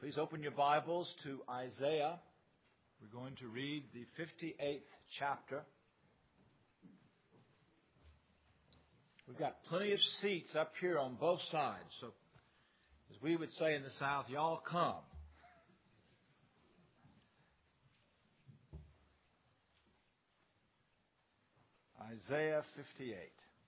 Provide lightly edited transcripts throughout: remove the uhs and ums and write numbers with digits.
Please open your Bibles to Isaiah. We're going to read the 58th chapter. We've got plenty of seats up here on both sides, so as we would say in the South, y'all come. Isaiah 58.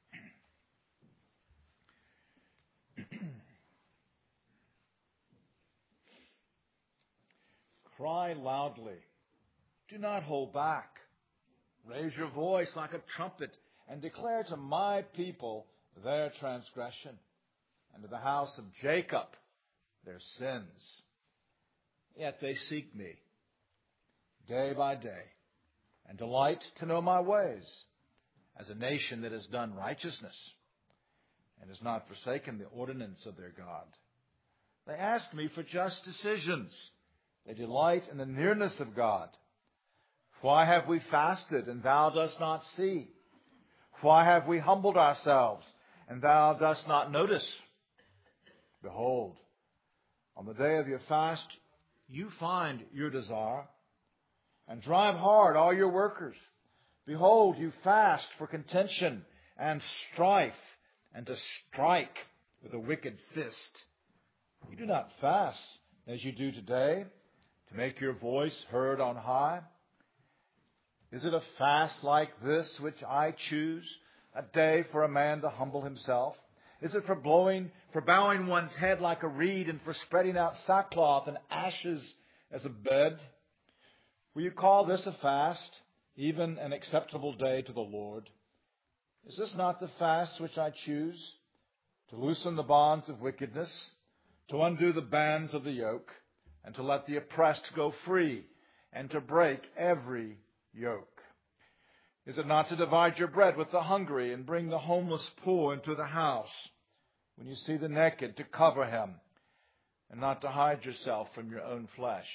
Cry loudly. Do not hold back. Raise your voice like a trumpet and declare to my people their transgression and to the house of Jacob their sins. Yet they seek me day by day and delight to know my ways, as a nation that has done righteousness and has not forsaken the ordinance of their God. They ask me for just decisions. They delight in the nearness of God. Why have we fasted, and thou dost not see? Why have we humbled ourselves, and thou dost not notice? Behold, on the day of your fast, you find your desire, and drive hard all your workers. Behold, you fast for contention and strife, and to strike with a wicked fist. You do not fast as you do today, to make your voice heard on high. Is it a fast like this which I choose, a day for a man to humble himself? Is it for bowing one's head like a reed, and for spreading out sackcloth and ashes as a bed? Will you call this a fast, even an acceptable day to the Lord? Is this not the fast which I choose? To loosen the bonds of wickedness, to undo the bands of the yoke, and to let the oppressed go free, and to break every yoke. Is it not to divide your bread with the hungry, and bring the homeless poor into the house? When you see the naked, to cover him, and not to hide yourself from your own flesh.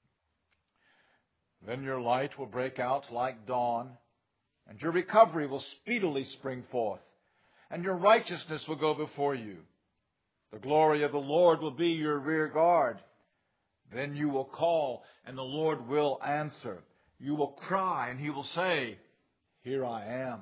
Then your light will break out like dawn, and your recovery will speedily spring forth, and your righteousness will go before you. The glory of the Lord will be your rear guard. Then you will call, and the Lord will answer. You will cry, and he will say, Here I am.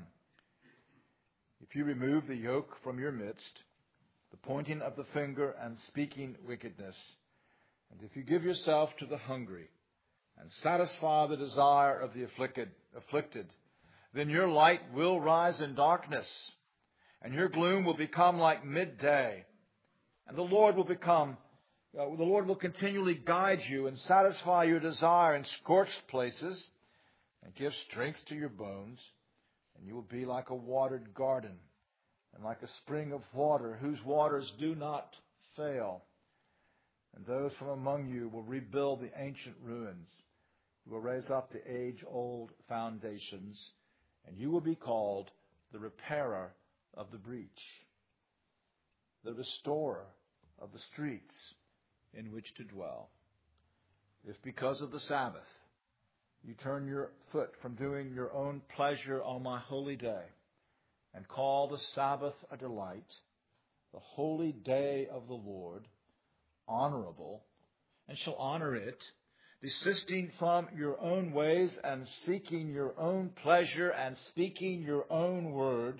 If you remove the yoke from your midst, the pointing of the finger and speaking wickedness, and if you give yourself to the hungry, and satisfy the desire of the afflicted, then your light will rise in darkness, and your gloom will become like midday, and the Lord will continually guide you and satisfy your desire in scorched places and give strength to your bones. And you will be like a watered garden and like a spring of water whose waters do not fail. And those from among you will rebuild the ancient ruins. You will raise up the age-old foundations, and you will be called the repairer of the breach, the restorer of the streets in which to dwell. If because of the Sabbath you turn your foot from doing your own pleasure on my holy day, and call the Sabbath a delight, the holy day of the Lord, honorable, and shall honor it, desisting from your own ways and seeking your own pleasure and speaking your own word,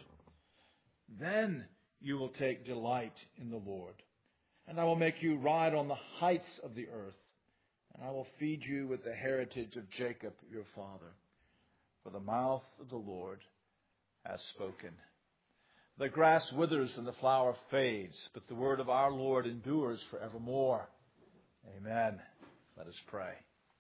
then you will take delight in the Lord. And I will make you ride on the heights of the earth, and I will feed you with the heritage of Jacob your father. For the mouth of the Lord has spoken. The grass withers and the flower fades, but the word of our Lord endures forevermore. Amen. Let us pray.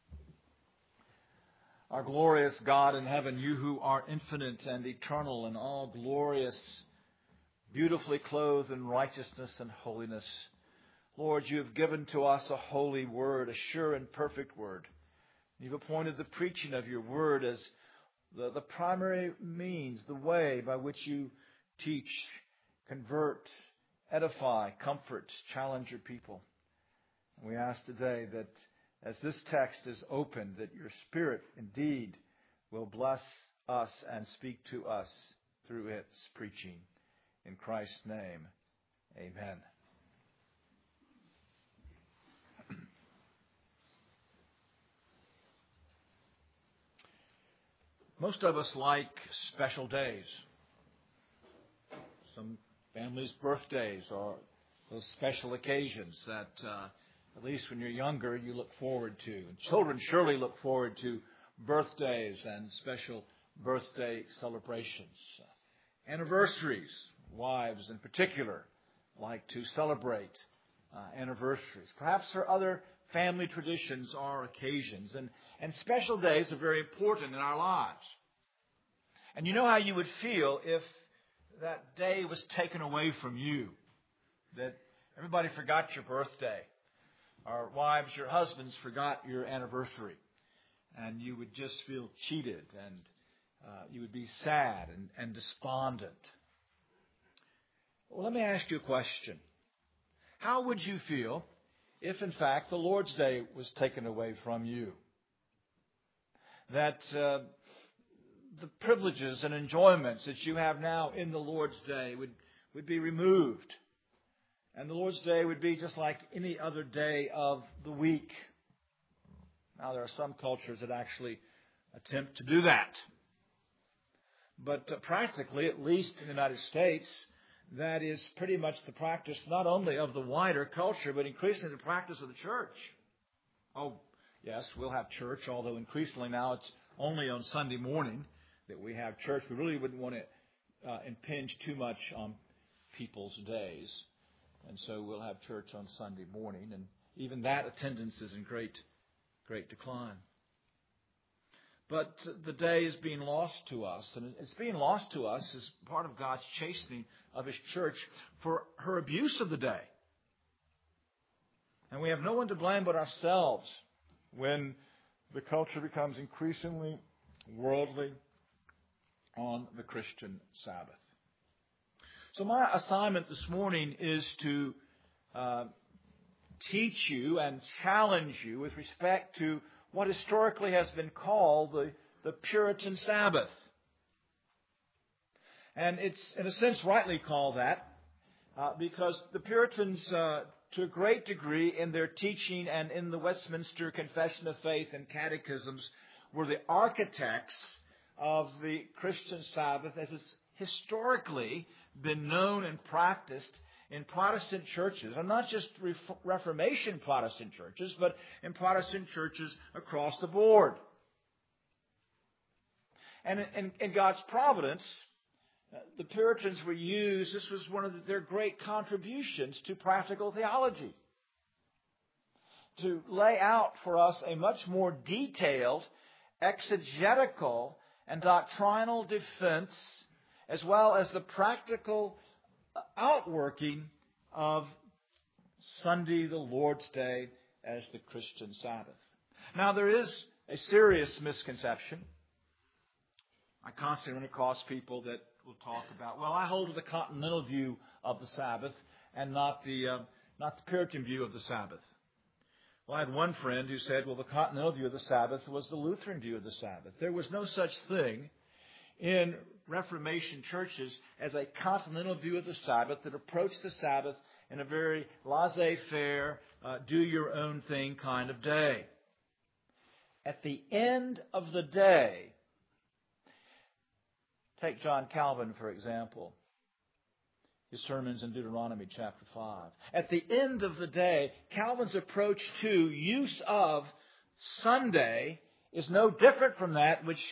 Our glorious God in heaven, you who are infinite and eternal and all glorious, beautifully clothed in righteousness and holiness, Lord, you have given to us a holy word, a sure and perfect word. You've appointed the preaching of your word as the primary means, the way by which you teach, convert, edify, comfort, challenge your people. And we ask today that as this text is opened, that your Spirit indeed will bless us and speak to us through its preaching. In Christ's name, amen. Most of us like special days. Some families' birthdays or those special occasions that, at least when you're younger, you look forward to. And children surely look forward to birthdays and special birthday celebrations. Anniversaries, wives in particular, like to celebrate anniversaries. Perhaps there are other family traditions or occasions. And special days are very important in our lives. And you know how you would feel if that day was taken away from you, that everybody forgot your birthday, or wives, your husbands forgot your anniversary, and you would just feel cheated, and you would be sad and despondent. Well, let me ask you a question. How would you feel if, in fact, the Lord's Day was taken away from you? That the privileges and enjoyments that you have now in the Lord's Day would be removed. And the Lord's Day would be just like any other day of the week. Now, there are some cultures that actually attempt to do that. But practically, at least in the United States, that is pretty much the practice not only of the wider culture, but increasingly the practice of the church. Oh, yes, we'll have church, although increasingly now it's only on Sunday morning that we have church. We really wouldn't want to impinge too much on people's days. And so we'll have church on Sunday morning. And even that attendance is in great decline. But the day is being lost to us. And it's being lost to us as part of God's chastening of His church for her abuse of the day. And we have no one to blame but ourselves when the culture becomes increasingly worldly on the Christian Sabbath. So my assignment this morning is to teach you and challenge you with respect to what historically has been called the Puritan Sabbath. And it's, in a sense, rightly called that because the Puritans, to a great degree, in their teaching and in the Westminster Confession of Faith and catechisms, were the architects of the Christian Sabbath as it's historically been known and practiced in Protestant churches, and not just Reformation Protestant churches, but in Protestant churches across the board. And in God's providence, the Puritans were used, this was one of their great contributions to practical theology, to lay out for us a much more detailed exegetical and doctrinal defense, as well as the practical outworking of Sunday, the Lord's Day, as the Christian Sabbath. Now, there is a serious misconception. I constantly run across people that will talk about, well, I hold to the continental view of the Sabbath and not the Puritan view of the Sabbath. Well, I had one friend who said, well, the continental view of the Sabbath was the Lutheran view of the Sabbath. There was no such thing in Reformation churches as a continental view of the Sabbath that approached the Sabbath in a very laissez-faire, do-your-own-thing kind of day. At the end of the day, take John Calvin, for example, his sermons in Deuteronomy chapter 5. At the end of the day, Calvin's approach to use of Sunday is no different from that which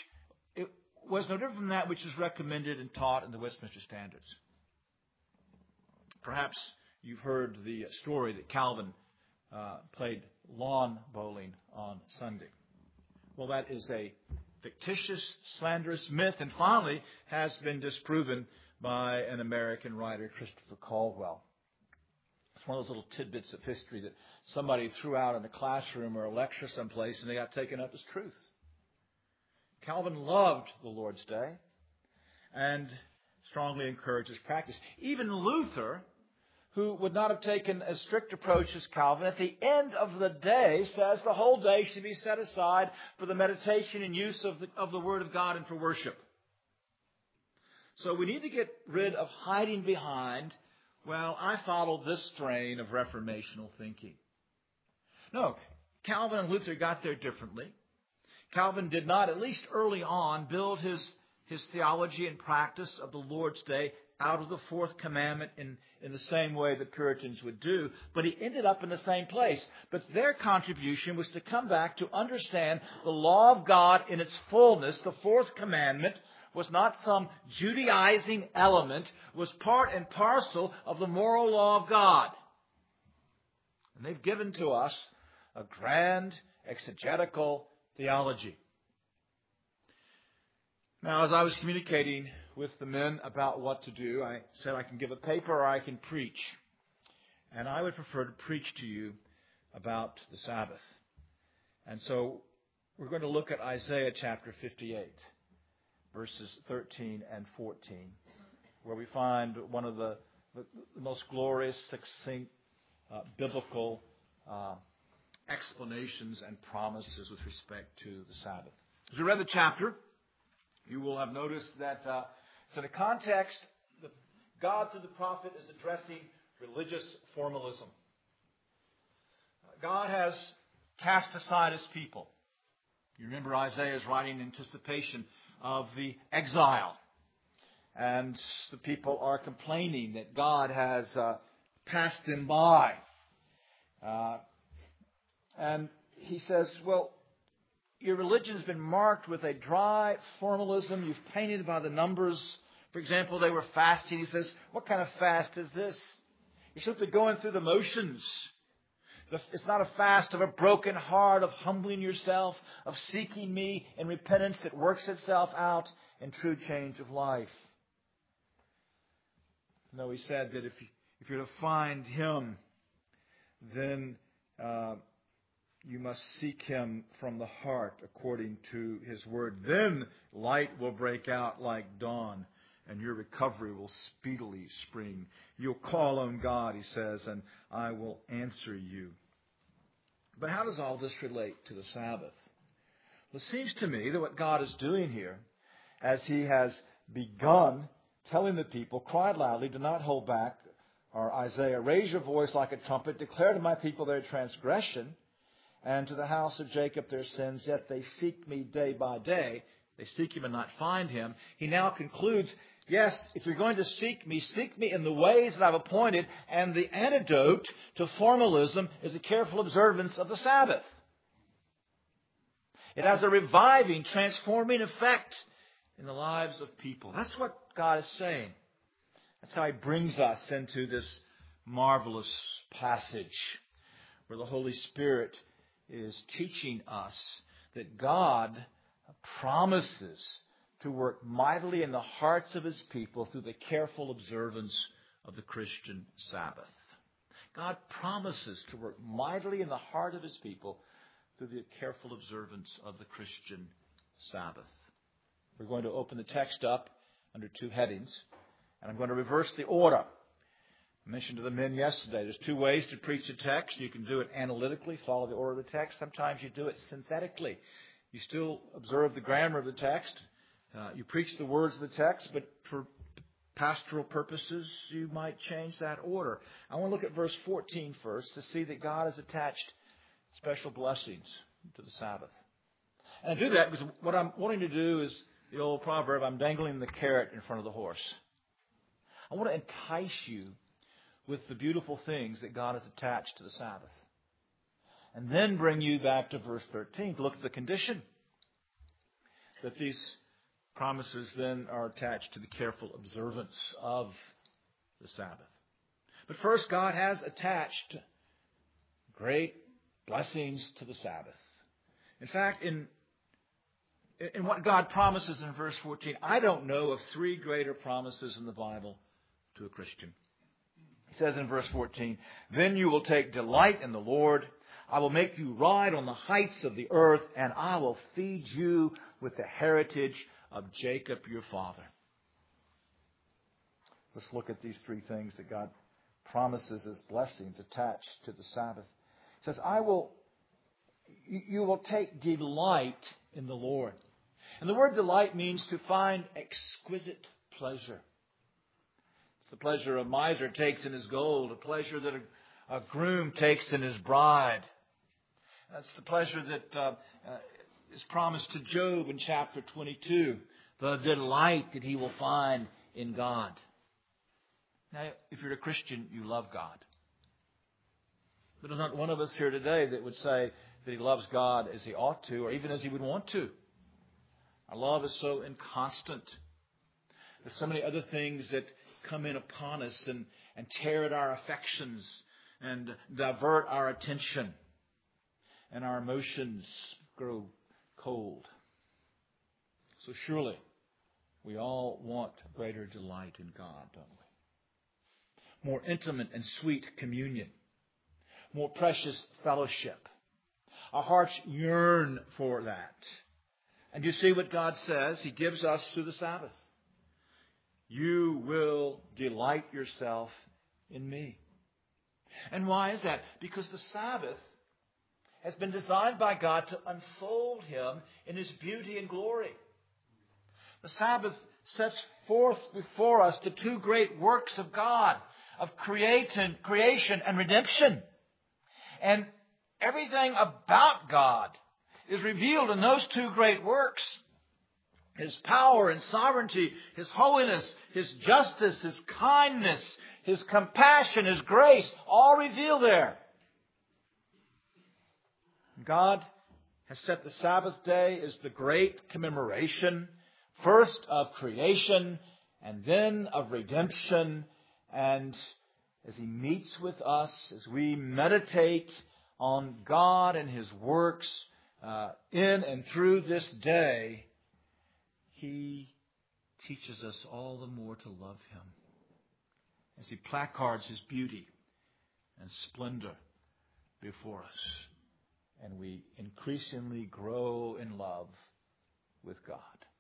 is recommended and taught in the Westminster Standards. Perhaps you've heard the story that Calvin played lawn bowling on Sunday. Well, that is a fictitious, slanderous myth, and finally has been disproven by an American writer, Christopher Caldwell. It's one of those little tidbits of history that somebody threw out in a classroom or a lecture someplace, and they got taken up as truth. Calvin loved the Lord's Day and strongly encouraged its practice. Even Luther, who would not have taken as strict approach as Calvin, at the end of the day says the whole day should be set aside for the meditation and use of the Word of God and for worship. So we need to get rid of hiding behind, well, I follow this strain of reformational thinking. No, Calvin and Luther got there differently. Calvin did not, at least early on, build his theology and practice of the Lord's Day out of the fourth commandment in the same way that Puritans would do, but he ended up in the same place. But their contribution was to come back to understand the law of God in its fullness. The fourth commandment was not some Judaizing element, was part and parcel of the moral law of God. And they've given to us a grand exegetical theology. Now, as I was communicating with the men about what to do, I said I can give a paper or I can preach. And I would prefer to preach to you about the Sabbath. And so we're going to look at Isaiah chapter 58, verses 13 and 14, where we find one of the most glorious, succinct, biblical explanations and promises with respect to the Sabbath. As we read the chapter, you will have noticed that it's in a context that God through the prophet is addressing religious formalism. God has cast aside His people. You remember Isaiah is writing in anticipation of the exile. And the people are complaining that God has passed them by. And he says, well, your religion has been marked with a dry formalism. You've painted by the numbers. For example, they were fasting. He says, what kind of fast is this? You're simply going through the motions. It's not a fast of a broken heart, of humbling yourself, of seeking me in repentance that works itself out in true change of life. No, he said that if you're to find Him, then you must seek Him from the heart according to His Word. Then light will break out like dawn, and your recovery will speedily spring. You'll call on God, he says, and I will answer you. But how does all this relate to the Sabbath? Well, it seems to me that what God is doing here, as He has begun telling the people, cry loudly, do not hold back, or Isaiah, raise your voice like a trumpet, declare to my people their transgression, and to the house of Jacob their sins, yet they seek me day by day. They seek Him and not find Him. He now concludes, yes, if you're going to seek me in the ways that I've appointed, and the antidote to formalism is a careful observance of the Sabbath. It has a reviving, transforming effect in the lives of people. That's what God is saying. That's how He brings us into this marvelous passage where the Holy Spirit is teaching us that God promises to work mightily in the hearts of His people through the careful observance of the Christian Sabbath. God promises to work mightily in the heart of His people through the careful observance of the Christian Sabbath. We're going to open the text up under two headings, and I'm going to reverse the order. I mentioned to the men yesterday, there's two ways to preach a text. You can do it analytically, follow the order of the text. Sometimes you do it synthetically. You still observe the grammar of the text. You preach the words of the text, but for pastoral purposes, you might change that order. I want to look at verse 14 first to see that God has attached special blessings to the Sabbath. And I do that because what I'm wanting to do is the old proverb, I'm dangling the carrot in front of the horse. I want to entice you with the beautiful things that God has attached to the Sabbath. And then bring you back to verse 13 to look at the condition that these promises then are attached to the careful observance of the Sabbath. But first, God has attached great blessings to the Sabbath. In fact, in what God promises in verse 14, I don't know of three greater promises in the Bible to a Christian. He says in verse 14, then you will take delight in the Lord. I will make you ride on the heights of the earth, and I will feed you with the heritage of Jacob your father. Let's look at these three things that God promises as blessings attached to the Sabbath. He says, you will take delight in the Lord. And the word delight means to find exquisite pleasure. It's the pleasure a miser takes in his gold, a pleasure that a groom takes in his bride. That's the pleasure that is promised to Job in chapter 22, the delight that he will find in God. Now, if you're a Christian, you love God. But there's not one of us here today that would say that he loves God as he ought to, or even as he would want to. Our love is so inconstant. There's so many other things that come in upon us and tear at our affections and divert our attention. And our emotions grow cold. So surely we all want greater delight in God, don't we? More intimate and sweet communion. More precious fellowship. Our hearts yearn for that. And you see what God says? He gives us through the Sabbath. You will delight yourself in me. And why is that? Because the Sabbath has been designed by God to unfold Him in His beauty and glory. The Sabbath sets forth before us the two great works of God, of creation and redemption. And everything about God is revealed in those two great works. His power and sovereignty, His holiness, His justice, His kindness, His compassion, His grace, all revealed there. God has set the Sabbath day as the great commemoration, first of creation and then of redemption. And as He meets with us, as we meditate on God and His works in and through this day, He teaches us all the more to love Him as He placards His beauty and splendor before us. And we increasingly grow in love with God.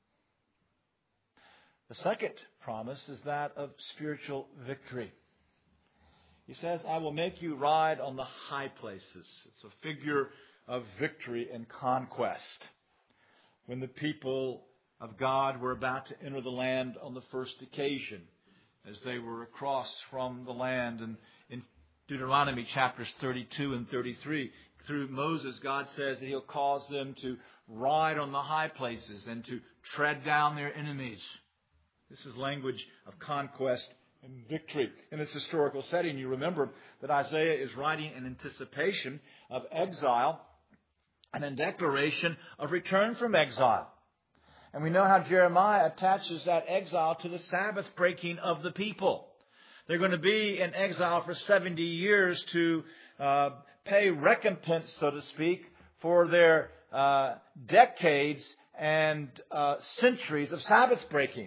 The second promise is that of spiritual victory. He says, I will make you ride on the high places. It's a figure of victory and conquest. When the people of God were about to enter the land on the first occasion, as they were across from the land, and in Deuteronomy chapters 32 and 33, through Moses, God says that He'll cause them to ride on the high places and to tread down their enemies. This is language of conquest and victory. In its historical setting, you remember that Isaiah is writing in anticipation of exile and in declaration of return from exile. And we know how Jeremiah attaches that exile to the Sabbath breaking of the people. They're going to be in exile for 70 years to pay recompense, so to speak, for their decades and centuries of Sabbath breaking.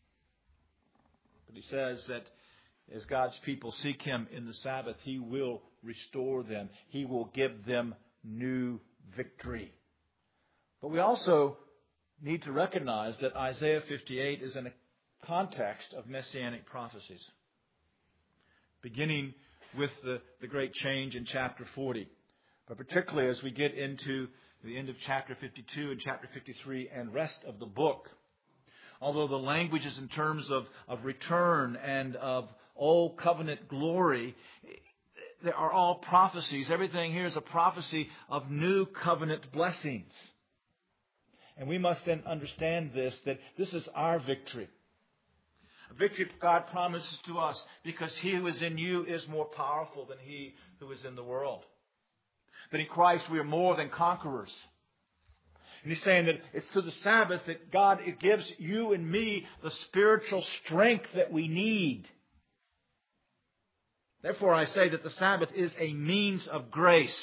But he says that as God's people seek Him in the Sabbath, He will restore them. He will give them new victory. But we also need to recognize that Isaiah 58 is in a context of messianic prophecies, beginning with the great change in chapter 40. But particularly as we get into the end of chapter 52 and chapter 53 and rest of the book, although the language is in terms of return and of old covenant glory, there are all prophecies. Everything here is a prophecy of new covenant blessings. And we must then understand this, that this is our victory. A victory God promises to us because He who is in you is more powerful than he who is in the world. That in Christ we are more than conquerors. And He's saying that it's through the Sabbath that God gives you and me the spiritual strength that we need. Therefore, I say that the Sabbath is a means of grace.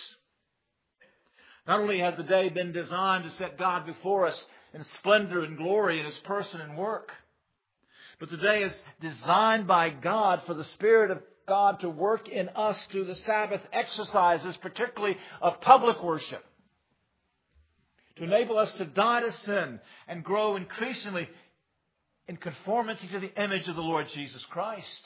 Not only has the day been designed to set God before us in splendor and glory in His person and work, but the day is designed by God for the Spirit of God to work in us through the Sabbath exercises, particularly of public worship, to enable us to die to sin and grow increasingly in conformity to the image of the Lord Jesus Christ.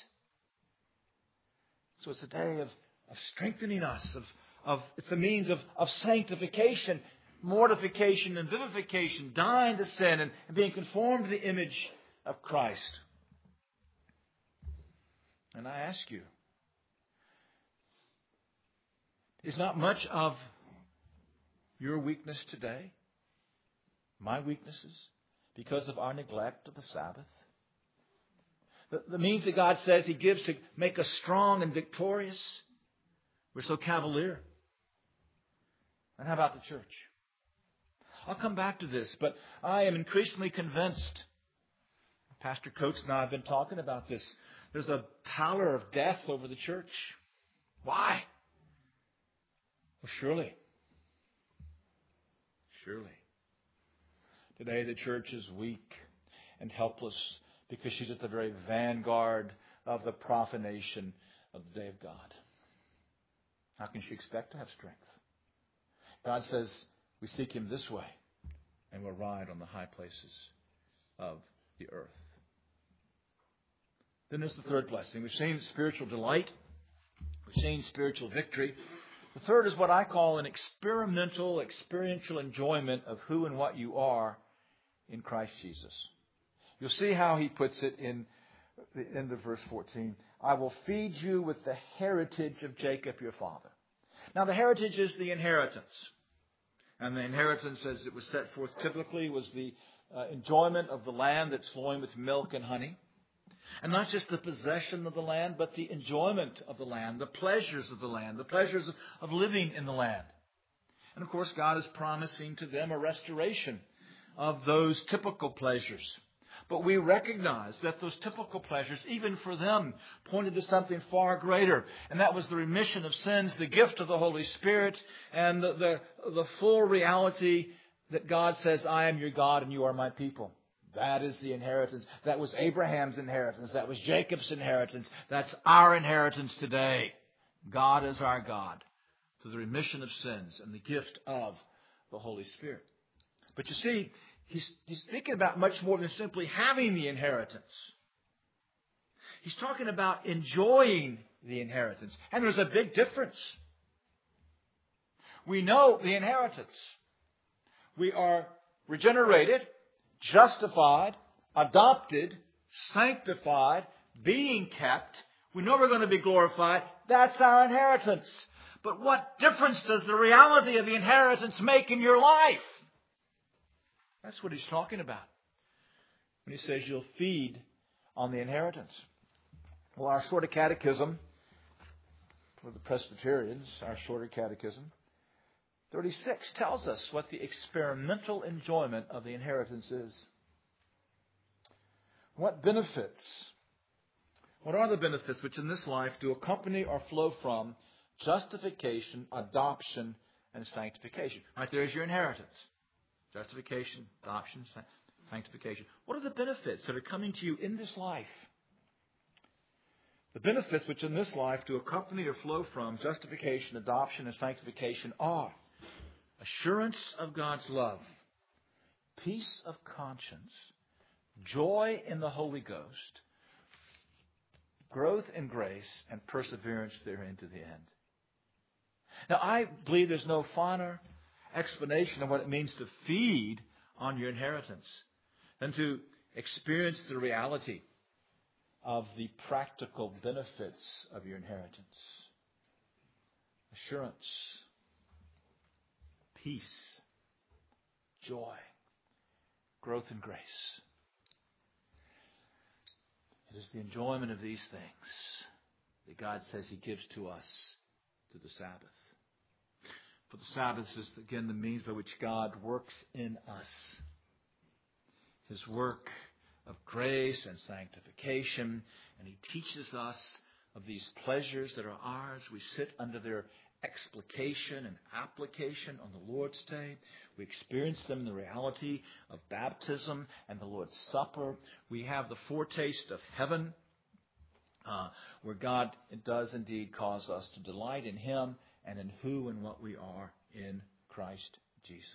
So it's a day of strengthening us, it's the means of sanctification, mortification, and vivification, dying to sin and being conformed to the image of Christ. And I ask you, is not much of your weakness today my weaknesses, because of our neglect of the Sabbath. The means that God says He gives to make us strong and victorious, we're so cavalier. And how about the church? I'll come back to this, but I am increasingly convinced. Pastor Coates and I have been talking about this. There's a pallor of death over the church. Why? Well, surely. Today the church is weak and helpless because she's at the very vanguard of the profanation of the day of God. How can she expect to have strength? God says we seek Him this way and we'll ride on the high places of the earth. Then there's the third blessing. We've seen spiritual delight. We've seen spiritual victory. The third is what I call an experiential enjoyment of who and what you are in Christ Jesus. You'll see how he puts it in the end of verse 14. I will feed you with the heritage of Jacob your father. Now the heritage is the inheritance. And the inheritance, as it was set forth typically, was the enjoyment of the land that's flowing with milk and honey. And not just the possession of the land, but the enjoyment of the land, the pleasures of the land, the pleasures of living in the land. And of course, God is promising to them a restoration of those typical pleasures. But we recognize that those typical pleasures, even for them, pointed to something far greater. And that was the remission of sins, the gift of the Holy Spirit, and the full reality that God says, I am your God and you are my people. That is the inheritance. That was Abraham's inheritance. That was Jacob's inheritance. That's our inheritance today. God is our God through the remission of sins and the gift of the Holy Spirit. But you see, he's thinking about much more than simply having the inheritance. He's talking about enjoying the inheritance. And there's a big difference. We know the inheritance. We are regenerated, justified, adopted, sanctified, being kept. We know we're going to be glorified. That's our inheritance. But what difference does the reality of the inheritance make in your life? That's what he's talking about when he says you'll feed on the inheritance. Well, our shorter catechism, for the Presbyterians, our shorter catechism, 36 tells us what the experimental enjoyment of the inheritance is. What benefits? What are the benefits which in this life do accompany or flow from justification, adoption, and sanctification? Right, there's your inheritance. Justification, adoption, sanctification. What are the benefits that are coming to you in this life? The benefits which in this life do accompany or flow from justification, adoption, and sanctification are assurance of God's love, peace of conscience, joy in the Holy Ghost, growth in grace, and perseverance therein to the end. Now, I believe there's no finer explanation of what it means to feed on your inheritance than to experience the reality of the practical benefits of your inheritance. Assurance, peace, joy, growth in grace. It is the enjoyment of these things that God says He gives to us through the Sabbath. For the Sabbath is, again, the means by which God works in us. His work of grace and sanctification, and He teaches us of these pleasures that are ours. We sit under their explication and application on the Lord's Day. We experience them in the reality of baptism and the Lord's Supper. We have the foretaste of heaven, where God does indeed cause us to delight in Him and in who and what we are in Christ Jesus.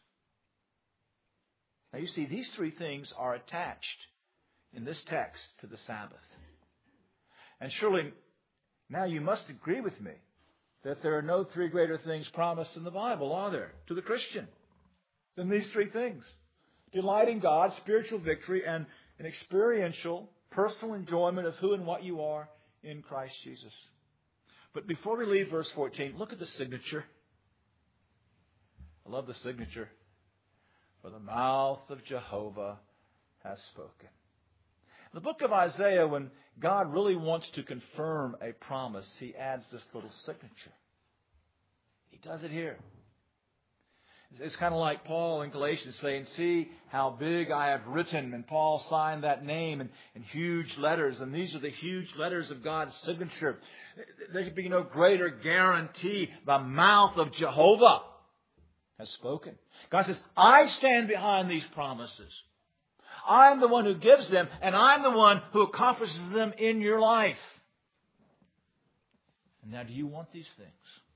Now you see, these three things are attached in this text to the Sabbath. And surely now you must agree with me that there are no three greater things promised in the Bible, are there, to the Christian, than these three things. Delight in God, spiritual victory, and an experiential, personal enjoyment of who and what you are in Christ Jesus. But before we leave verse 14, look at the signature. I love the signature. for the mouth of Jehovah has spoken. In the book of Isaiah, when God really wants to confirm a promise, He adds this little signature. He does it here. It's kind of like Paul in Galatians saying, see how big I have written. And Paul signed that name in huge letters. And these are the huge letters of God's signature. There could be no greater guarantee. The mouth of Jehovah has spoken. God says, I stand behind these promises. I'm the one who gives them, and I'm the one who accomplishes them in your life. And now, do you want these things?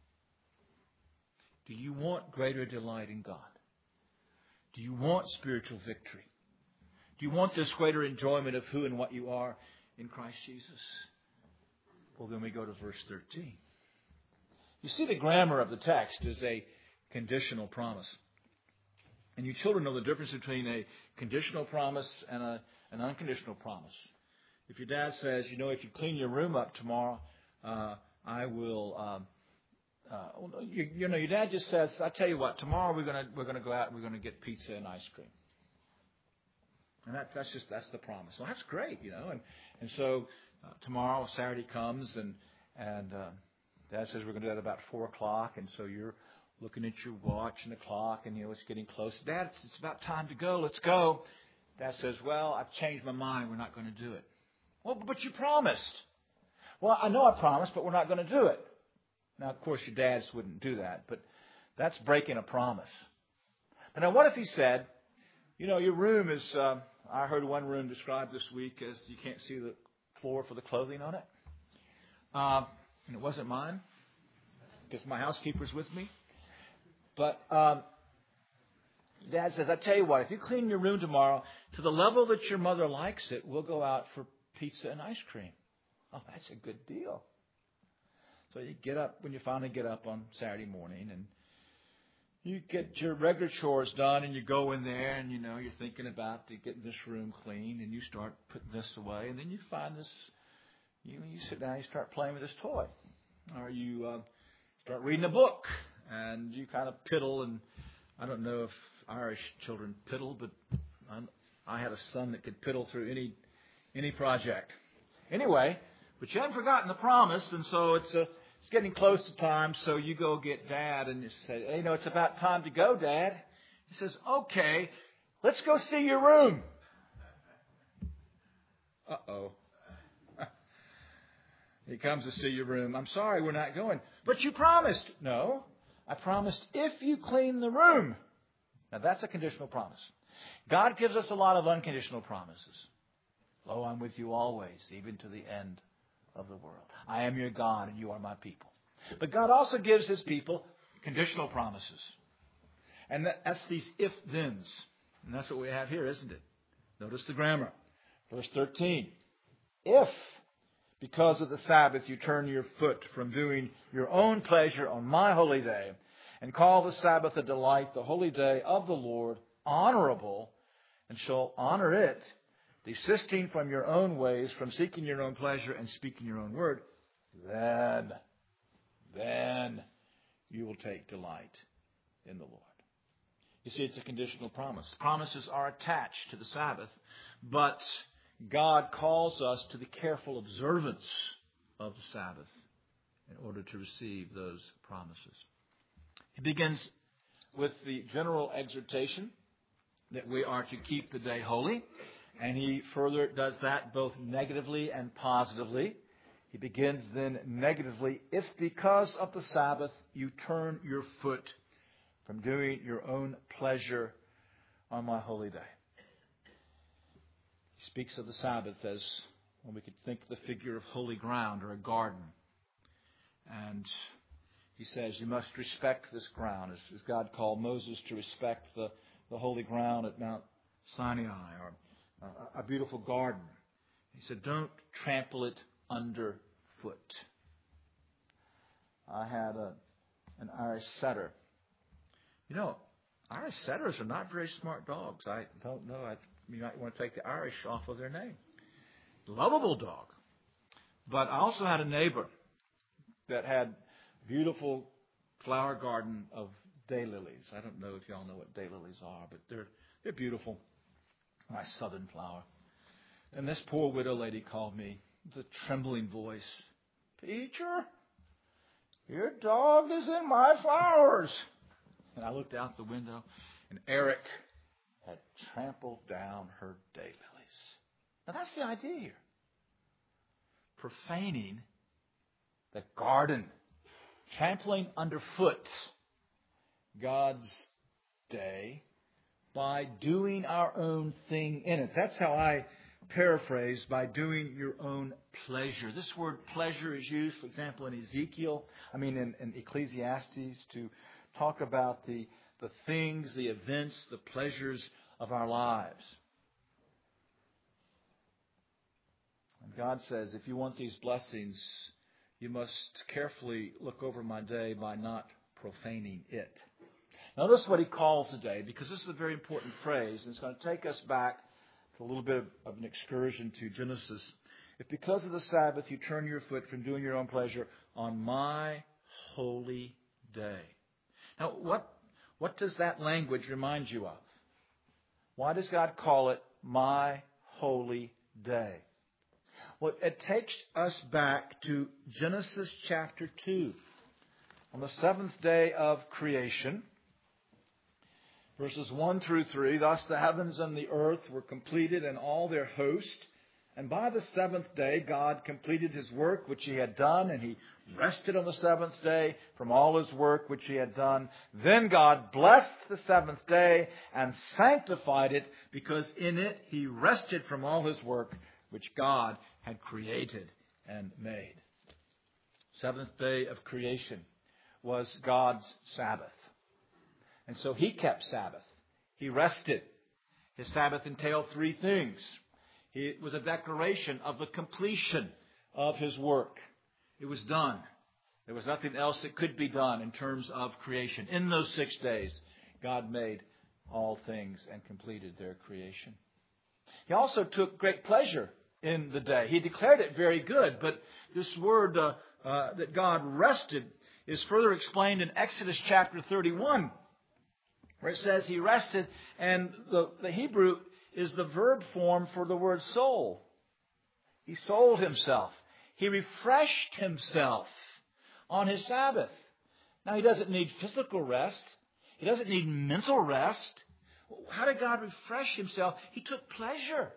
Do you want greater delight in God? Do you want spiritual victory? Do you want this greater enjoyment of who and what you are in Christ Jesus? Well, then we go to verse 13. You see, the grammar of the text is a conditional promise. And you children know the difference between a conditional promise and an unconditional promise. If your dad says, if you clean your room up tomorrow, I will... your dad just says, I tell you what, tomorrow we're going to go out and we're going to get pizza and ice cream. And that's the promise. Well, that's great, And so tomorrow, Saturday comes and Dad says we're going to do that about 4:00. And so you're looking at your watch and the clock and, it's getting close. Dad, it's about time to go. Let's go. Dad says, well, I've changed my mind. We're not going to do it. Well, but you promised. Well, I know I promised, but we're not going to do it. Now, of course, your dads wouldn't do that, but that's breaking a promise. But now, what if he said, your room is, I heard one room described this week as you can't see the floor for the clothing on it. And it wasn't mine, because my housekeeper's with me. But Dad says, I tell you what, if you clean your room tomorrow to the level that your mother likes it, we'll go out for pizza and ice cream. Oh, that's a good deal. So you get up, when you finally get up on Saturday morning, and you get your regular chores done, and you go in there, and you're thinking about getting this room clean, and you start putting this away, and then you find this, you sit down, and you start playing with this toy, or you start reading a book, and you kind of piddle, and I don't know if Irish children piddle, but I had a son that could piddle through any project. Anyway, but you haven't forgotten the promise, and so it's getting close to time, so you go get Dad, and you say, hey, it's about time to go, Dad. He says, okay, let's go see your room. Uh-oh. He comes to see your room. I'm sorry, we're not going. But you promised. No, I promised if you clean the room. Now, that's a conditional promise. God gives us a lot of unconditional promises. Lo, I'm with you always, even to the end of the world. I am your God, and you are my people. But God also gives His people conditional promises. And that's these if-thens. And that's what we have here, isn't it? Notice the grammar. Verse 13. If, because of the Sabbath, you turn your foot from doing your own pleasure on my holy day, and call the Sabbath a delight, the holy day of the Lord, honorable, and shall honor it, desisting from your own ways, from seeking your own pleasure and speaking your own word, then you will take delight in the Lord. You see, it's a conditional promise. Promises are attached to the Sabbath, but God calls us to the careful observance of the Sabbath in order to receive those promises. He begins with the general exhortation that we are to keep the day holy. And he further does that both negatively and positively. He begins then negatively. If because of the Sabbath you turn your foot from doing your own pleasure on my holy day. He speaks of the Sabbath as, well, we could think of the figure of holy ground or a garden. And he says you must respect this ground, as God called Moses to respect the holy ground at Mount Sinai, or a beautiful garden. He said, don't trample it underfoot. I had an Irish setter. Irish setters are not very smart dogs. I don't know. You might want to take the Irish off of their name. Lovable dog. But I also had a neighbor that had beautiful flower garden of daylilies. I don't know if y'all know what daylilies are, but they're beautiful. Nice southern flower. And this poor widow lady called me with a trembling voice. Preacher, your dog is in my flowers. And I looked out the window, and Eric had trampled down her daylilies. Now that's the idea here. Profaning the garden. Trampling underfoot God's day by doing our own thing in it. That's how I paraphrase, by doing your own pleasure. This word pleasure is used, for example, in in Ecclesiastes, to talk about the things, the events, the pleasures of our lives. And God says, if you want these blessings, you must carefully look over my day by not profaning it. Notice what he calls the day, because this is a very important phrase, and it's going to take us back to a little bit of an excursion to Genesis. If because of the Sabbath you turn your foot from doing your own pleasure on my holy day. Now, what does that language remind you of? Why does God call it my holy day? Well, it takes us back to Genesis chapter 2. On the seventh day of creation, verses 1 through 3, thus the heavens and the earth were completed and all their host. And by the seventh day, God completed His work which He had done, and He rested on the seventh day from all His work which He had done. Then God blessed the seventh day and sanctified it, because in it He rested from all His work which God had created and made. Seventh day of creation was God's Sabbath. And so He kept Sabbath. He rested. His Sabbath entailed three things. It was a declaration of the completion of His work. It was done. There was nothing else that could be done in terms of creation. In those 6 days, God made all things and completed their creation. He also took great pleasure in the day. He declared it very good, but this word that God rested is further explained in Exodus chapter 31, where it says He rested, and the Hebrew is the verb form for the word soul. He souled Himself. He refreshed Himself on His Sabbath. Now, He doesn't need physical rest. He doesn't need mental rest. How did God refresh Himself? He took pleasure.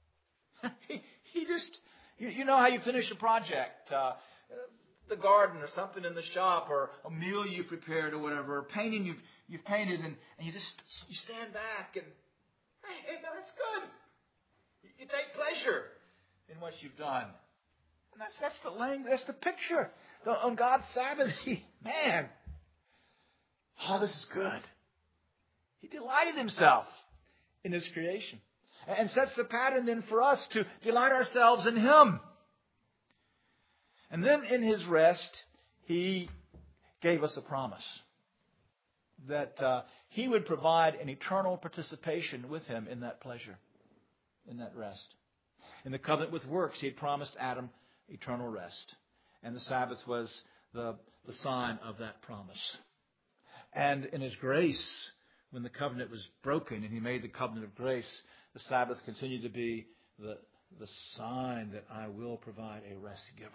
He just, you know how you finish a project, the garden or something in the shop, or a meal you prepared or whatever, or painting you've painted, and you stand back and, hey, no, that's good. You take pleasure in what you've done. And that's the language, that's the picture. On God's Sabbath, this is good. He delighted Himself in His creation. And sets the pattern then for us to delight ourselves in Him. And then in His rest, He gave us a promise that He would provide an eternal participation with Him in that pleasure, in that rest. In the covenant with works, He had promised Adam eternal rest. And the Sabbath was the sign of that promise. And in His grace, when the covenant was broken and He made the covenant of grace, the Sabbath continued to be the sign that I will provide a rest giver.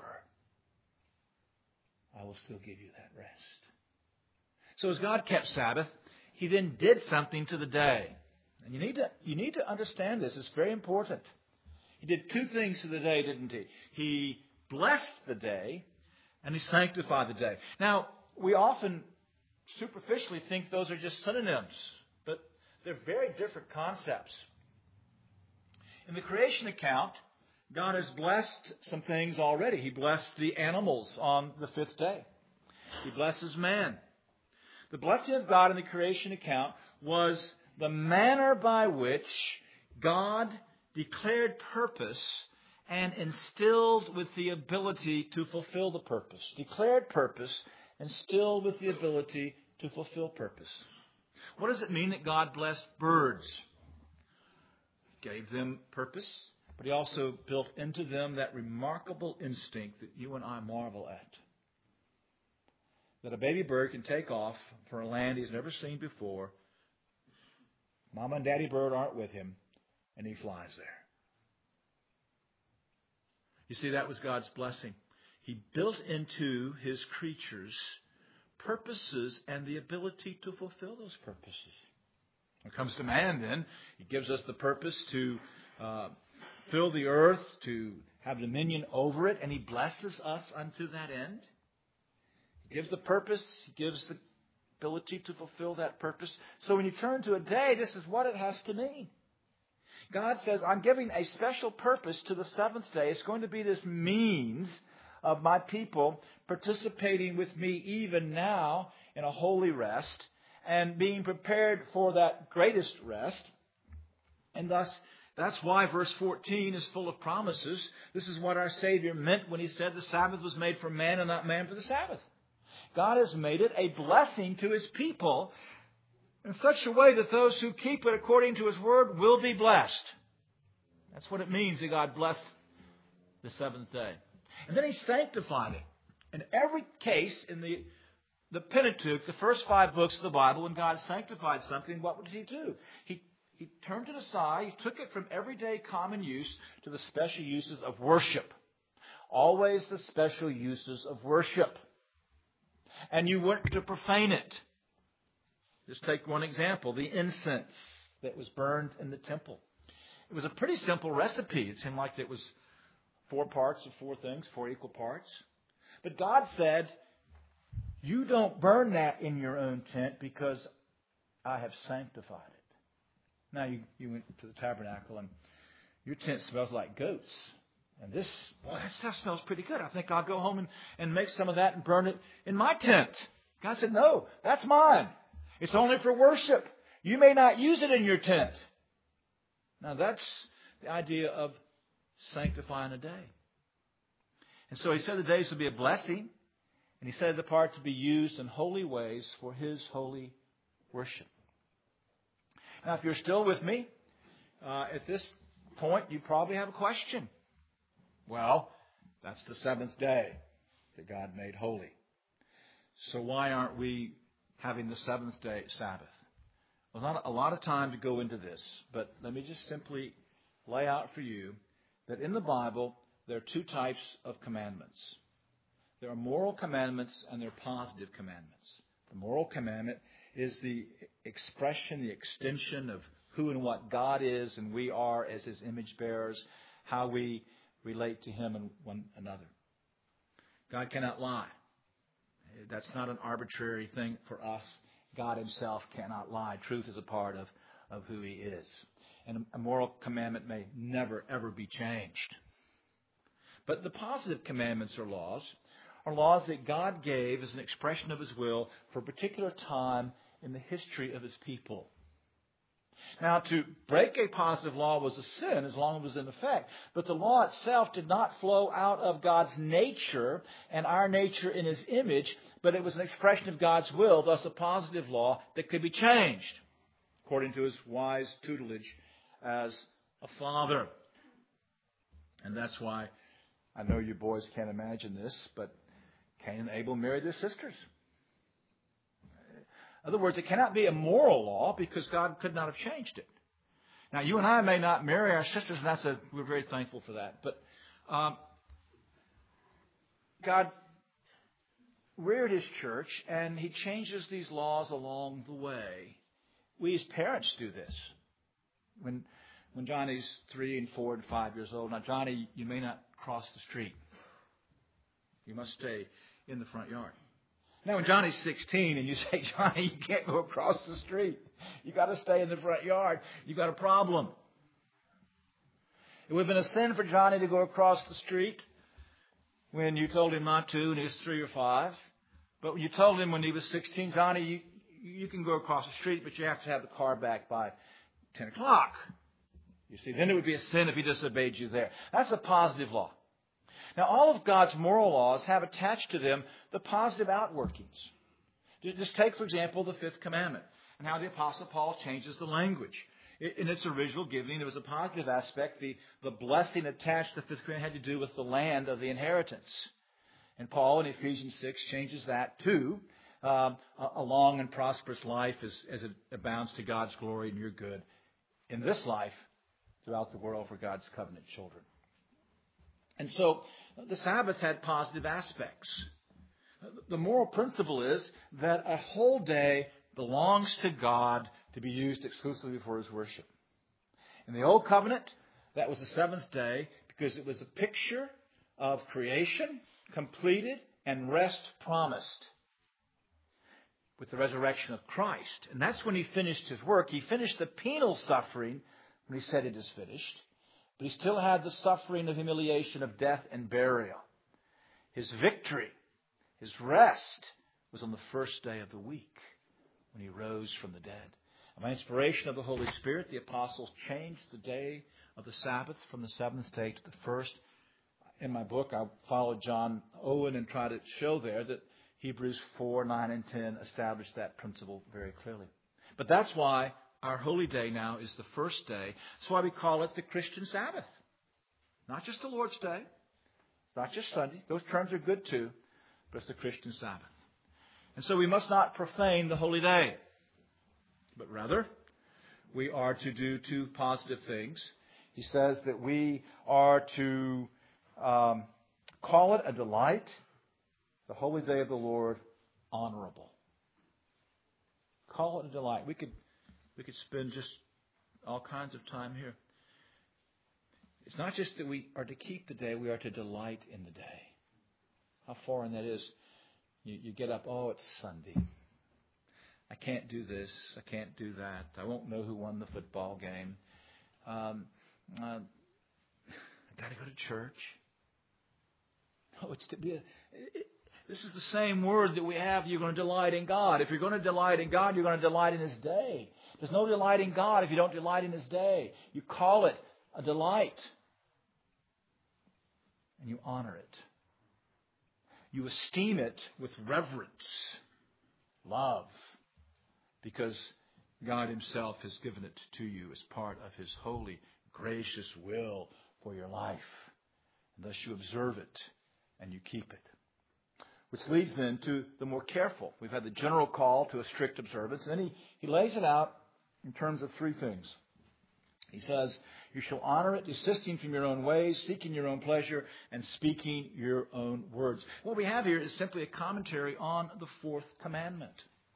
I will still give you that rest. So as God kept Sabbath, He then did something to the day. And you need to understand this. It's very important. He did two things to the day, didn't He? He blessed the day and He sanctified the day. Now, we often superficially think those are just synonyms, but they're very different concepts. In the creation account, God has blessed some things already. He blessed the animals on the fifth day. He blesses man. The blessing of God in the creation account was the manner by which God declared purpose and instilled with the ability to fulfill the purpose. Declared purpose, instilled with the ability to fulfill purpose. What does it mean that God blessed birds? Gave them purpose, but He also built into them that remarkable instinct that you and I marvel at. that a baby bird can take off for a land he's never seen before. Mama and Daddy Bird aren't with him, and he flies there. You see, that was God's blessing. He built into His creatures purposes and the ability to fulfill those purposes. When it comes to man, then, He gives us the purpose to fill the earth, to have dominion over it, and He blesses us unto that end. He gives the purpose. He gives the ability to fulfill that purpose. So when you turn to a day, this is what it has to mean. God says, I'm giving a special purpose to the seventh day. It's going to be this means of my people participating with me even now in a holy rest and being prepared for that greatest rest. And thus, that's why verse 14 is full of promises. This is what our Savior meant when He said the Sabbath was made for man and not man for the Sabbath. God has made it a blessing to His people in such a way that those who keep it according to His word will be blessed. That's what it means that God blessed the seventh day. And then He sanctified it. In every case in the Pentateuch, the first 5 books of the Bible, when God sanctified something, what would He do? He turned it aside. He took it from everyday common use to the special uses of worship. Always the special uses of worship. And you weren't to profane it. Just take one example, the incense that was burned in the temple. It was a pretty simple recipe. It seemed like it was 4 parts of 4 things, 4 equal parts. But God said, you don't burn that in your own tent because I have sanctified it. Now you went to the tabernacle and your tent smells like goats. And that stuff smells pretty good. I think I'll go home and make some of that and burn it in my tent. God said, no, that's mine. It's only for worship. You may not use it in your tent. Now that's the idea of sanctifying a day. And so He said the days would be a blessing. And He set it apart to be used in holy ways for His holy worship. Now if you're still with me, at this point you probably have a question. Well, that's the seventh day that God made holy. So why aren't we having the seventh day Sabbath? Well, not a lot of time to go into this, but let me just simply lay out for you that in the Bible there are 2 types of commandments. There are moral commandments and there are positive commandments. The moral commandment is the expression, the extension of who and what God is and we are as His image bearers, how we relate to Him and one another. God cannot lie. That's not an arbitrary thing for us. God Himself cannot lie. Truth is a part of who He is. And a moral commandment may never, ever be changed. But the positive commandments are laws that God gave as an expression of His will for a particular time in the history of His people. Now, to break a positive law was a sin as long as it was in effect. But the law itself did not flow out of God's nature and our nature in His image, but it was an expression of God's will, thus a positive law that could be changed according to His wise tutelage as a father. And that's why I know you boys can't imagine this, but Cain and Abel married their sisters. In other words, it cannot be a moral law because God could not have changed it. Now, you and I may not marry our sisters, and we're very thankful for that. But God reared His church, and He changes these laws along the way. We as parents do this. When Johnny's 3 and 4 and 5 years old, now, Johnny, you may not cross the street. You must stay in the front yard. Now, when Johnny's 16 and you say, Johnny, you can't go across the street. You've got to stay in the front yard. You've got a problem. It would have been a sin for Johnny to go across the street when you told him not to and he was 3 or 5. But when you told him when he was 16, Johnny, you can go across the street, but you have to have the car back by 10 o'clock. You see, then it would be a sin if he disobeyed you there. That's a positive law. Now, all of God's moral laws have attached to them the positive outworkings. Just take, for example, the 5th commandment and how the Apostle Paul changes the language. In its original giving, there was a positive aspect. The blessing attached to the 5th commandment had to do with the land of the inheritance. And Paul in Ephesians 6 changes that too a long and prosperous life as it abounds to God's glory and your good in this life throughout the world for God's covenant children. And so the Sabbath had positive aspects. The moral principle is that a whole day belongs to God to be used exclusively for His worship. In the Old Covenant, that was the seventh day because it was a picture of creation completed and rest promised with the resurrection of Christ. And that's when He finished His work. He finished the penal suffering when He said it is finished. But He still had the suffering of humiliation of death and burial. His victory, His rest, was on the first day of the week when He rose from the dead. And by inspiration of the Holy Spirit, the apostles changed the day of the Sabbath from the seventh day to the first. In my book, I followed John Owen and tried to show there that Hebrews 4, 9, and 10 established that principle very clearly. But that's why our holy day now is the first day. That's why we call it the Christian Sabbath. Not just the Lord's Day. It's not just Sunday. Those terms are good too. But it's the Christian Sabbath. And so we must not profane the holy day. But rather, we are to do two positive things. He says that we are to call it a delight, the holy day of the Lord, honorable. Call it a delight. We could spend just all kinds of time here. It's not just that we are to keep the day, we are to delight in the day. How foreign that is. You get up, oh, it's Sunday. I can't do this. I can't do that. I won't know who won the football game. I got to go to church. No, it's to be this is the same word that we have. You're going to delight in God. If you're going to delight in God, you're going to delight in His day. There's no delight in God if you don't delight in His day. You call it a delight. And you honor it. You esteem it with reverence, love, because God Himself has given it to you as part of His holy, gracious will for your life. And thus you observe it and you keep it. Which leads then to the more careful. We've had the general call to a strict observance. And then he lays it out in terms of three things. He says, you shall honor it, desisting from your own ways, seeking your own pleasure, and speaking your own words. What we have here is simply a commentary on the fourth commandment.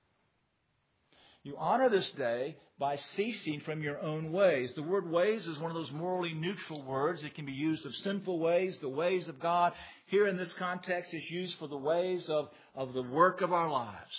You honor this day by ceasing from your own ways. The word ways is one of those morally neutral words. It can be used of sinful ways, the ways of God. Here in this context, it's used for the ways of the work of our lives.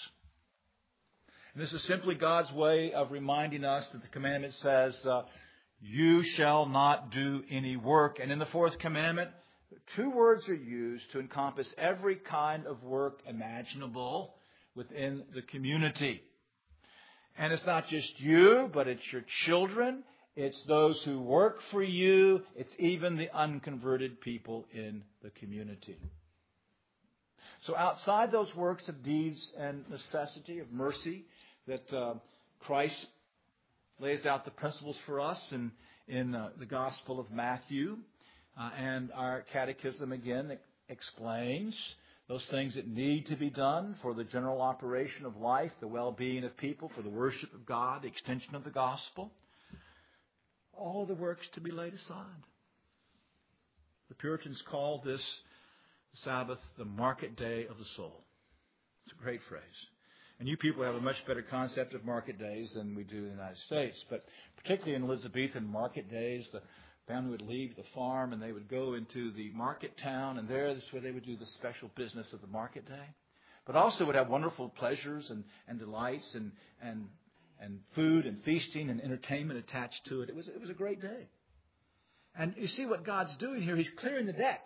And this is simply God's way of reminding us that the commandment says, you shall not do any work. And in the fourth commandment, two words are used to encompass every kind of work imaginable within the community. And it's not just you, but it's your children. It's those who work for you. It's even the unconverted people in the community. So outside those works of deeds and necessity, of mercy, that Christ lays out the principles for us in the Gospel of Matthew. And our catechism again explains those things that need to be done for the general operation of life, the well-being of people, for the worship of God, the extension of the gospel. All the works to be laid aside. The Puritans called this Sabbath the market day of the soul. It's a great phrase. And you people have a much better concept of market days than we do in the United States. But particularly in Elizabethan market days, the family would leave the farm and they would go into the market town, and there is where they would do the special business of the market day. But also would have wonderful pleasures and delights and food and feasting and entertainment attached to it. It was a great day. And you see what God's doing here. He's clearing the deck.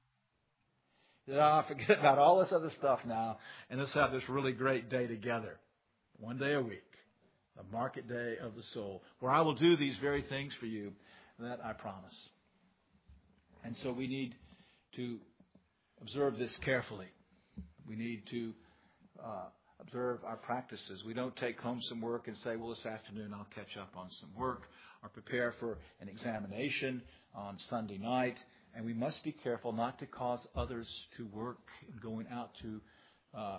Forget about all this other stuff now, and let's have this really great day together. One day a week. The market day of the soul. Where I will do these very things for you. That I promise. And so we need to observe this carefully. We need to observe our practices. We don't take home some work and say, well, this afternoon I'll catch up on some work, or prepare for an examination on Sunday night. And we must be careful not to cause others to work in going out to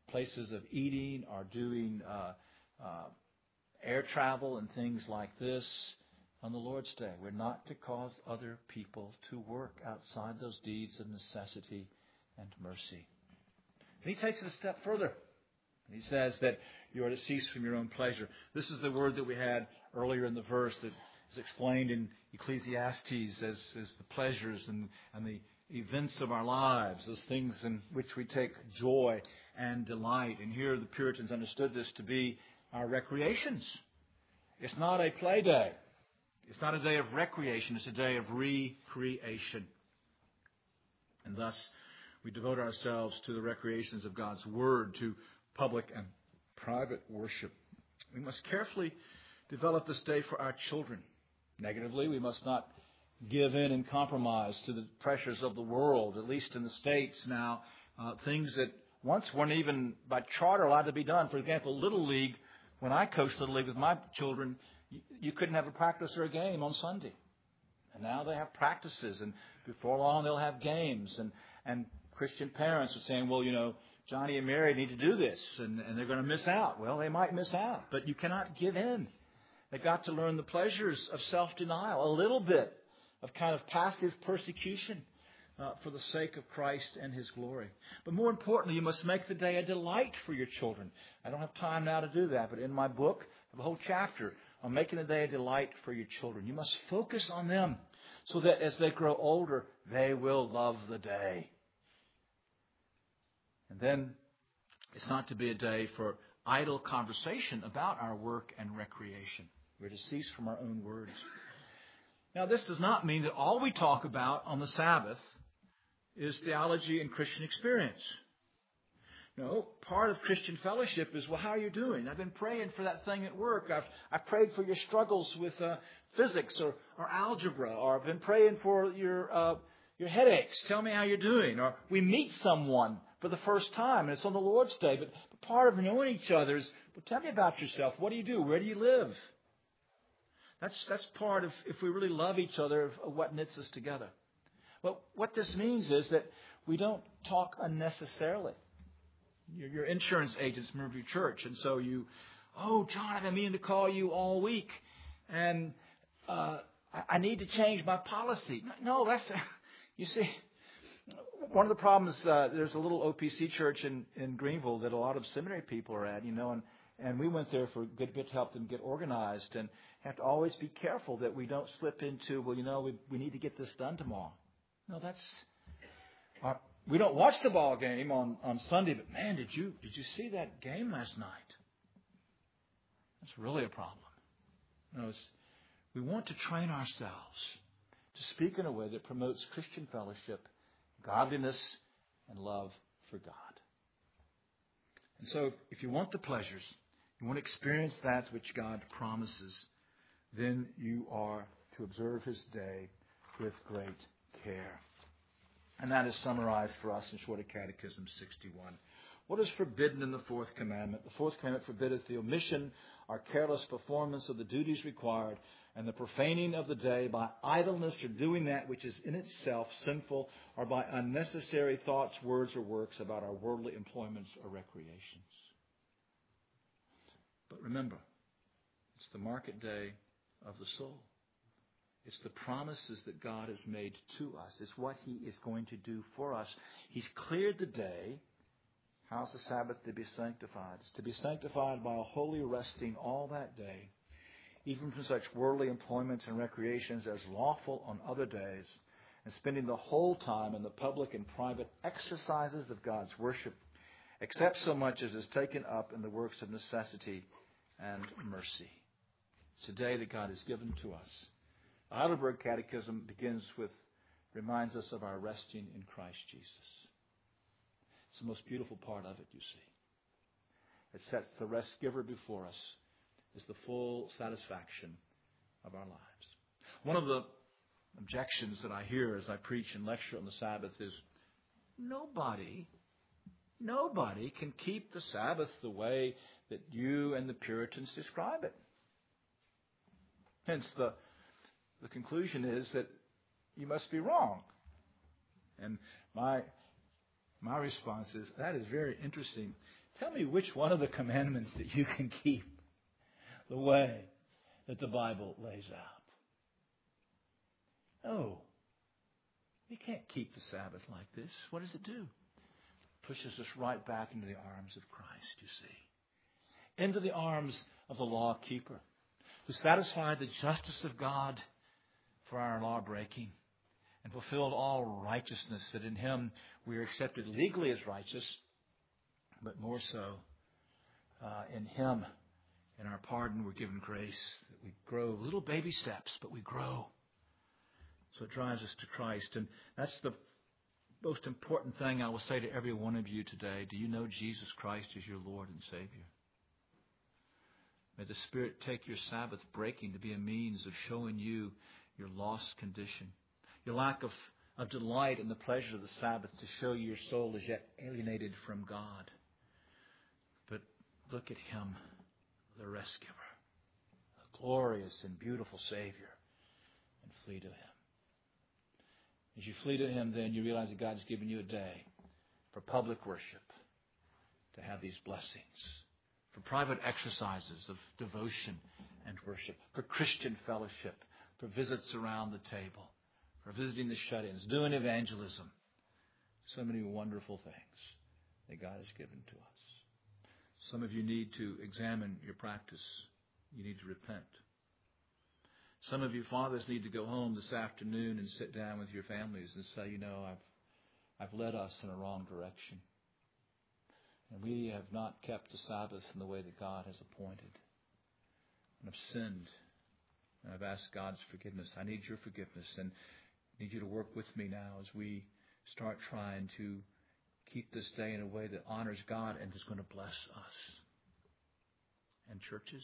places of eating or doing air travel and things like this on the Lord's Day. We're not to cause other people to work outside those deeds of necessity and mercy. And he takes it a step further. He says that you are to cease from your own pleasure. This is the word that we had earlier in the verse that is explained in Ecclesiastes as the pleasures and the events of our lives, those things in which we take joy and delight. And here the Puritans understood this to be our recreations. It's not a play day. It's not a day of recreation. It's a day of recreation. And thus, we devote ourselves to the recreations of God's Word, to public and private worship. We must carefully develop this day for our children. Negatively, we must not give in and compromise to the pressures of the world, at least in the States now. Things that once weren't even by charter allowed to be done. For example, Little League, when I coached Little League with my children, you couldn't have a practice or a game on Sunday. And now they have practices, and before long they'll have games. And Christian parents are saying, well, Johnny and Mary need to do this, and they're going to miss out. Well, they might miss out, but you cannot give in. They've got to learn the pleasures of self-denial, a little bit of kind of passive persecution for the sake of Christ and His glory. But more importantly, you must make the day a delight for your children. I don't have time now to do that, but in my book, I have a whole chapter on making the day a delight for your children. You must focus on them so that as they grow older, they will love the day. And then it's not to be a day for idle conversation about our work and recreation. We're to cease from our own words. Now, this does not mean that all we talk about on the Sabbath is theology and Christian experience. No, part of Christian fellowship is, well, how are you doing? I've been praying for that thing at work. I've prayed for your struggles with physics or algebra, or I've been praying for your headaches. Tell me how you're doing. Or we meet someone for the first time, and it's on the Lord's Day. But part of knowing each other is, well, tell me about yourself. What do you do? Where do you live? That's part of, if we really love each other, of what knits us together. Well, what this means is that we don't talk unnecessarily. Your insurance agent's moved your church, and so oh, John, I've been meaning to call you all week, and I need to change my policy. No, you see, one of the problems, there's a little OPC church in Greenville that a lot of seminary people are at, and we went there for a good bit to help them get organized, and have to always be careful that we don't slip into, we need to get this done tomorrow. No, we don't watch the ball game on Sunday, but man, did you see that game last night? That's really a problem. We want to train ourselves to speak in a way that promotes Christian fellowship, godliness, and love for God. And so, if you want the pleasures, you want to experience that which God promises, then you are to observe His day with great care. And that is summarized for us in Shorter Catechism 61. What is forbidden in the fourth commandment? The fourth commandment forbiddeth the omission or careless performance of the duties required, and the profaning of the day by idleness or doing that which is in itself sinful, or by unnecessary thoughts, words, or works about our worldly employments or recreations. But remember, it's the market day of the soul. It's the promises that God has made to us. It's what He is going to do for us. He's cleared the day. How's the Sabbath to be sanctified? It's to be sanctified by a holy resting all that day, even from such worldly employments and recreations as lawful on other days, and spending the whole time in the public and private exercises of God's worship, except so much as is taken up in the works of necessity and mercy. It's a day that God has given to us. The Heidelberg Catechism reminds us of our resting in Christ Jesus. It's the most beautiful part of it, you see. It sets the rest giver before us as the full satisfaction of our lives. One of the objections that I hear as I preach and lecture on the Sabbath is, nobody can keep the Sabbath the way that you and the Puritans describe it. Hence, the conclusion is that you must be wrong. And my response is, that is very interesting Tell me which one of the commandments that you can keep the way that the Bible lays out. Oh, we can't keep the Sabbath like this. What does it do? It pushes us right back into the arms of Christ, you see. Into the arms of the law keeper, who satisfied the justice of God for our law breaking and fulfilled all righteousness, that in Him we are accepted legally as righteous, but more so in Him, in our pardon, we're given grace, that we grow little baby steps, but we grow. So it drives us to Christ. And that's the most important thing I will say to every one of you today. Do you know Jesus Christ as your Lord and Savior? May the Spirit take your Sabbath breaking to be a means of showing you your lost condition, your lack of delight in the pleasure of the Sabbath, to show you your soul is yet alienated from God. But look at Him, the rescuer, a glorious and beautiful Savior, and flee to Him. As you flee to Him, then you realize that God's given you a day for public worship, to have these blessings, for private exercises of devotion and worship, for Christian fellowship, for visits around the table, for visiting the shut-ins, doing evangelism. So many wonderful things that God has given to us. Some of you need to examine your practice. You need to repent. Some of you fathers need to go home this afternoon and sit down with your families and say, I've led us in a wrong direction. And we have not kept the Sabbath in the way that God has appointed. And I've sinned. And I've asked God's forgiveness. I need your forgiveness. And I need you to work with me now as we start trying to keep this day in a way that honors God and is going to bless us. And churches,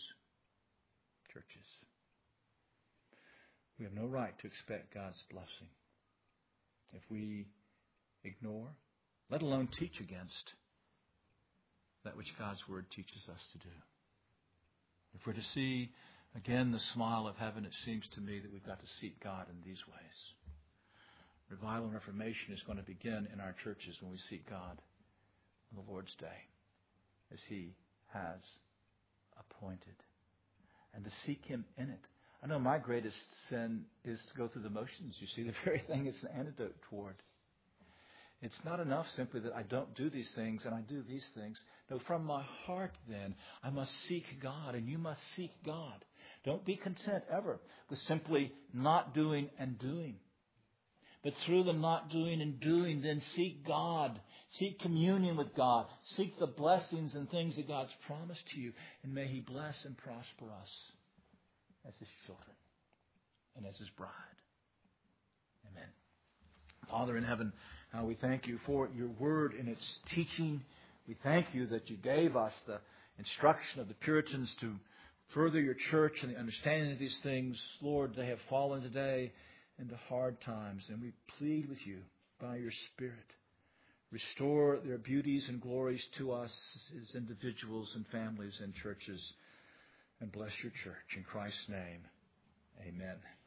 we have no right to expect God's blessing if we ignore, let alone teach against, that which God's Word teaches us to do. If we're to see, again, the smile of heaven, it seems to me that we've got to seek God in these ways. Revival and Reformation is going to begin in our churches when we seek God on the Lord's Day, as He has appointed, and to seek Him in it. I know my greatest sin is to go through the motions. You see, the very thing it's an antidote toward. It's not enough simply that I don't do these things and I do these things. No, from my heart then, I must seek God, and you must seek God. Don't be content ever with simply not doing and doing. But through the not doing and doing, then seek God. Seek communion with God. Seek the blessings and things that God's promised to you. And may He bless and prosper us as His children and as His bride. Amen. Father in heaven, we thank You for Your Word and its teaching. We thank You that You gave us the instruction of the Puritans to further Your church and the understanding of these things. Lord, they have fallen today into hard times, and we plead with You by Your Spirit. Restore their beauties and glories to us as individuals and families and churches, and bless Your church. In Christ's name, amen.